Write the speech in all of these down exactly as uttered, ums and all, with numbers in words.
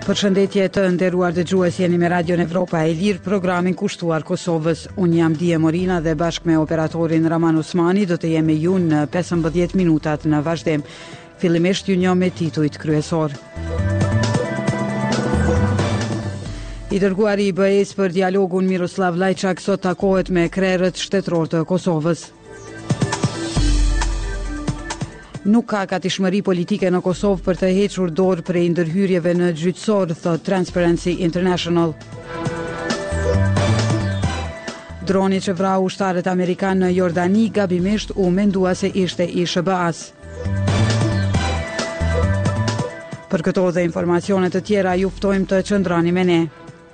Përshëndetje të nderuar dëgjues, jeni me Radion Evropa e Lirë, programin kushtuar Kosovës. Unë jam Dije Morina dhe bashkë me operatorin Raman Osmani do të jemi ju në pesëmbëdhjetë minutat në vazhdim. Fillimisht ju njoh me titujt kryesor. I dërguari i B E-s për dialogun Miroslav Lajçak sot takohet me krerët shtetëror të Kosovës. Nuk ka gatishmëri politike në Kosovë për të hequr dorë prej ndërhyrjeve në gjyqësor, thot Transparency International. Droni që vrau ushtarët amerikan në Jordani gabimisht u mendua se ishte i S B A-s. Për këto dhe informacione të tjera ju ftojmë të qëndroni me ne.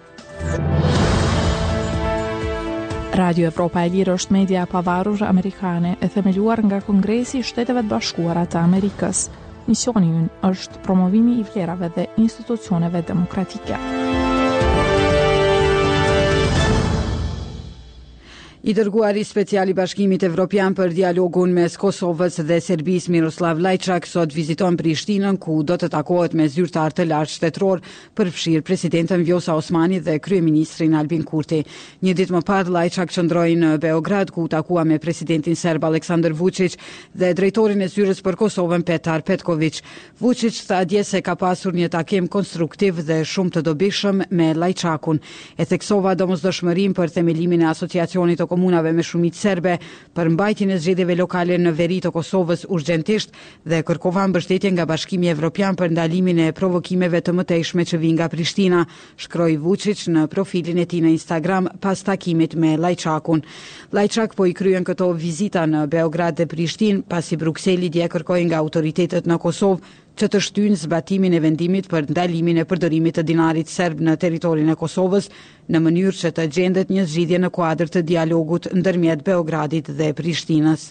Radio Evropa e Lirë është media e pavarur amerikane e themeluar nga Kongresi i Shteteve të Bashkuara të Amerikës. Misioni i ynë është promovimi i vlerave dhe institucioneve demokratike. I dërguari special i Bashkimit Evropian për dialogun mes Kosovës dhe Serbisë Miroslav Lajçak sot viziton Prishtinën, ku do të takohet me zyrtar të lartë shtetëror, përfshirë presidentën Vjosa Osmani dhe kryeministrin Albin Kurti. Një ditë më parë Lajçak qëndroi në Beograd, ku takua me presidentin serb Aleksandar Vučić dhe drejtorin e zyrës për Kosovën Petar Petković. Vučić tha dje se ka pasur një takim konstruktiv dhe shumë të dobishëm me Lajçakun. E theksova domosdoshmërinë për themelimin e asociacionit të komunave me shumicë serbe për mbajtjen e zgjedhjeve lokale në veri të Kosovës urgjentisht dhe kërkova mbështetje nga Bashkimi Evropian për ndalimin e provokimeve të mëtejshme që vijnë nga Prishtina, shkroi Vučić në profilin e tij në Instagram pas takimit me Lajçakun. Lajçak po i kryen këto vizita në Beograd dhe Prishtinë pasi Brukseli dje kërkoi nga autoritetet në Kosovë që të shtyjnë zbatimin e vendimit për ndalimin e përdorimit të dinarit serb në territorin e Kosovës në mënyrë që të gjendet një zgjidhje në kuadër të dialogut ndërmjet Beogradit dhe Prishtinës.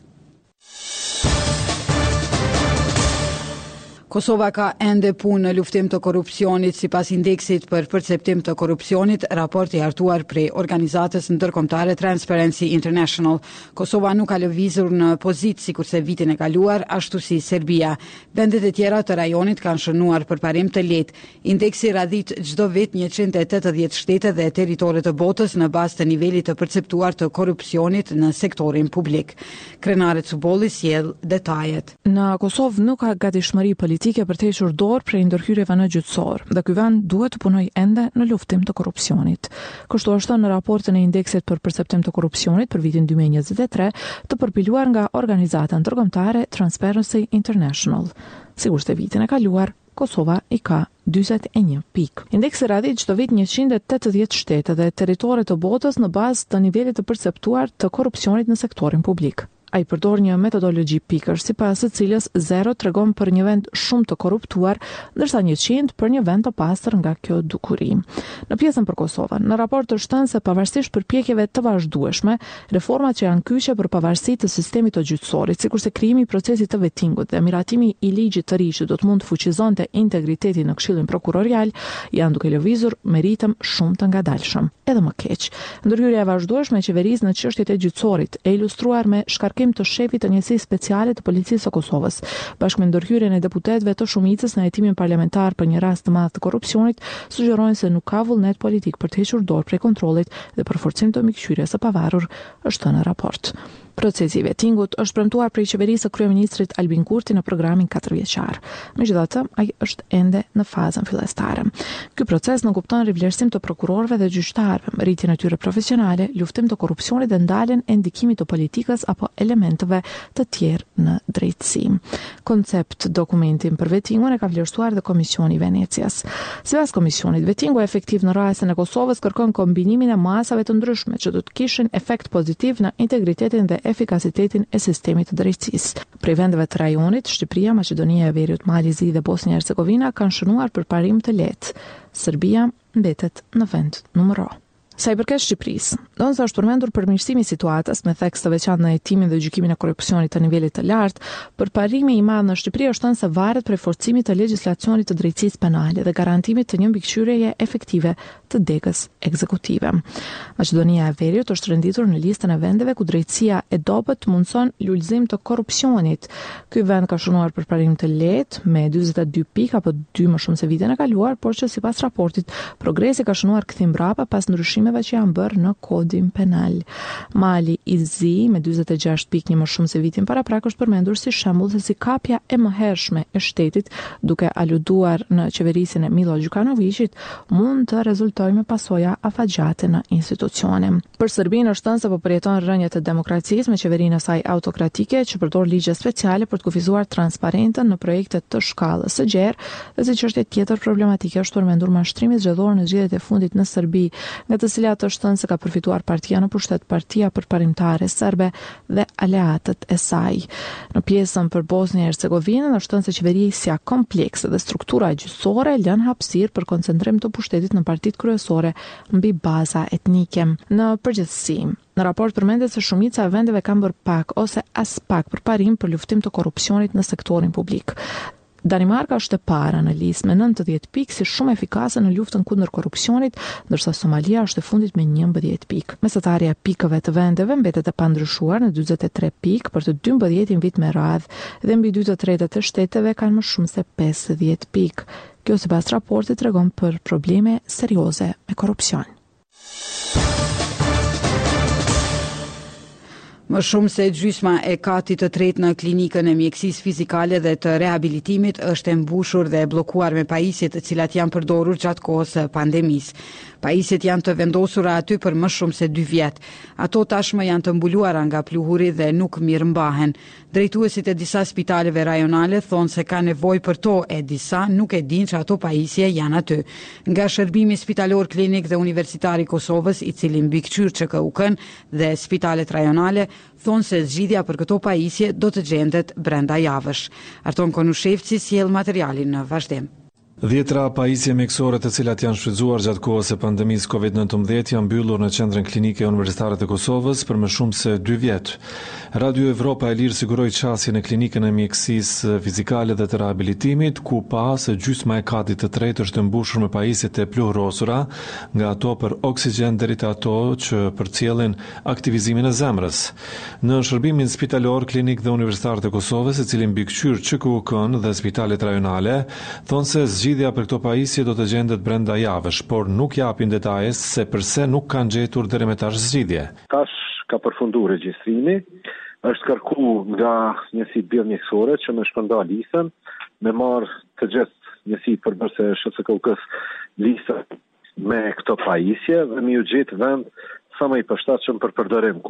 Kosova ka ende punë në luftim të korrupsionit sipas indeksit për perceptim të korrupsionit, raport i hartuar prej organizatës ndërkombëtare Transparency International. Kosova nuk ka lëvizur në pozitë sikurse vitin e kaluar, ashtu si Serbia. Vendet e tjera të rajonit kanë shënuar për parim të lehtë. Indeksi radhit çdo vit njëqind e tetëdhjetë shtete dhe territore të botës në bazë të nivelit të perceptuar të korrupsionit në sektorin publik. Krenare Cubolli sjell detajet. Në Kosovë nuk ka gatishmëri politike për të hequr dorë prej ndërhyrjeve në gjyqësor dhe ky vend duhet të punojë ende në luftim të korrupsionit. Kështu është në raportin e indeksit për perceptim të korrupsionit për vitin dy mijë e njëzet e tre, të përpiluar nga organizata ndërkombëtare Transparency International. Sigurisht e vitin e kaluar, Kosova i ka dyzet e një pikë. Indeksi radhit çdo vit njëqind e tetëdhjetë shtete dhe territore të botës në bazë të nivelit të perceptuar të korrupsionit në sektorin publik. Ai përdor një metodologji pikësh, sipas së cilës zero tregon për një vend shumë të korruptuar, ndërsa njëqind për një vend të pastër nga kjo dukuri. Në pjesën për Kosovën, në raport është thënë se pavarësisht përpjekjeve të vazhdueshme, reformat që janë kyçe për pavarësi të sistemit të gjyqësorit, sikurse krijimi i procesit të vettingut dhe miratimi i ligjit të ri që do të mund të fuqizonte integritetin në Këshillin Prokurorial, janë duke lëvizur me ritëm shumë të ngadalshëm. Edhe më keq, ndërhyrja e vazhdueshme e qeverisë në çështjet e gjyqësorit e ilustruar me shkarkim të shefit të njësisë speciale të policisë së Kosovës, bashkë me ndërhyrjen e deputetëve të shumicës në hetimin parlamentar për një rast të madh të korrupsionit, sugjerojnë se nuk ka vullnet politik për të hequr dorë prej kontrollit dhe për forcim të mikqyrjes së pavarur, është thënë në raport. Procesi i vettingut është premtuar prej qeverisë së kryeministrit Albin Kurti në programin katërvjeçar. Megjithatë, ai është ende në fazën fillestare. Ky proces nuk kupton rivlerësim të prokurorëve dhe gjyqtarëve, rritjen e tyre profesionale, luftim të korrupsionit dhe ndaljen e ndikimit të politikës apo elementeve të tjerë në drejtësi. Koncept dokumentin për vettingun e ka vlerësuar dhe Komisioni i Venecias. Sipas komisionit, vettingu efektiv në rastin e Kosovës kërkon kombinimin e masave të ndryshme që do të kishin efekt pozitiv në integritetin dhe efikasitetin e sistemit të drejtësisë. Prej vendeve të rajonit, Shqipëria, Maqedonia e Veriut, Mali i Zi dhe Bosnia e Hercegovina kanë shënuar për parim të lehtë. Serbia mbetet në vend numër një. Sa i përket Shqipërisë, donëse është përmendur përmirësimi i situatës me theks të veçantë në hetimin dhe gjykimin e korrupsionit të nivelit të lartë, përparimi i madh në Shqipëri është thënë se varet prej forcimit të legjislacionit të drejtësisë penale dhe garantimit të një mbikëqyrjeje efektive të degës ekzekutive. Maqedonia e Veriut është renditur në listën e vendeve ku drejtësia e dobët mundson lulëzim të korrupsionit. Ky vend ka shunuar përparim të lehtë me dyzet e dy pikë apo dy më shumë se vitin e kaluar, por që sipas raportit progresi ka shunuar kthim mbrapa pas ndryshimeve që janë bërë në kodin penal. Mali i Zi me dyzet e gjashtë pikë një më shumë se vitin paraprak është përmendur si shembull se si kapja e mëhershme e shtetit duke aluduar në qeverisjen e Milo Đukanovićit mund të rezultojë me pasoja afatgjate në institucione. Për Serbinë është thënë se po përjeton rrënje të demokracisë me qeverinë e saj autokratike që përdor ligje speciale për të kufizuar transparentën në projekte të shkallës së gjerë, dhe si çështje tjetër problematike është përmendur mashtrimi zgjedhor në zgjedhjet e fundit në Serbi, nga të cilat është thënë se ka përfituar partia në pushtet Partia Përparimtare Serbe dhe aleatët e saj. Në pjesën për Bosnjë e Hercegovinën është thënë se qeverisja komplekse dhe struktura gjyqësore lën hapësirë për koncentrim të pushtetit në partitë kryesore mbi baza etnike. Në përgjithësi, në raport përmendet se shumica e vendeve kanë bërë pak ose as pak përparim për luftim të korrupsionit në sektorin publik. Danimarka është e para në listë me nëntëdhjetë pikë si shumë efikase në luftën kundër korrupsionit, ndërsa Somalia është e fundit me njëmbëdhjetë pikë. Mesatarja e pikëve të vendeve mbetet e pandryshuar në dyzet e tre pikë për të dymbëdhjetin vit me radhë dhe mbi dy të tretat e shteteve kanë më shumë se pesëdhjetë pikë. Kjo sipas raportit tregon për probleme serioze me korrupsion. Më shumë se gjysma e katit të tretë në klinikën e mjekësisë fizikale dhe të rehabilitimit është e mbushur dhe e bllokuar me pajisje të cilat janë përdorur gjatë kohës së pandemisë. Pajisjet janë të vendosura aty për më shumë se dy vjet. Ato tashmë janë të mbuluara nga pluhuri dhe nuk mirëmbahen. Drejtuesit e disa spitaleve rajonale thonë se ka nevojë për to, e disa nuk e dinë që ato pajisje janë aty. Nga Shërbimi Spitalor Klinik dhe Universitar i Kosovës, i cili mbikëqyr Ç K U K-n dhe spitalet rajonale, thonë se zgjidhja për këto pajisje do të gjendet brenda javësh. Arton Konushevci sjell materialin në vazhdim. Dhjetra pajisje mjekësore të cilat janë shfrytzuar gjatë kohës së pandemisë kovid nëntëmbëdhjetë janë mbyllur në Qendrën Klinike Universitare të Kosovës për më shumë se dy vjet. Radio Evropa e Lirë siguroi çastjen e klinikën e mjekësisë fizikale dhe të rehabilitimit, ku pa se gjysma e katit të tretë është mbushur me pajisjet e pluhrosura, nga ato për oksigjen deri te ato që përcjellin aktivizimin e zemrës. Në Shërbimin Spitalor Klinik dhe Universitar të Kosovës, i cili mbikëqyr Ç K U K-n dhe spitalet rajonale, thonë se zgjidhja për këto pajisje do të gjendet brenda javësh, por nuk japin detaje se pse nuk kanë gjetur deri më tash zgjidhje. Tash ka përfunduar regjistrimi, është kërku nga njësitë biomjekësore që më shpërnda listën, me marrë të gjithë njësitë përbërëse Sh C K U K-s listën me këto pajisje dhe mi u gjetë vend sa më i përshtatshëm për përdorim.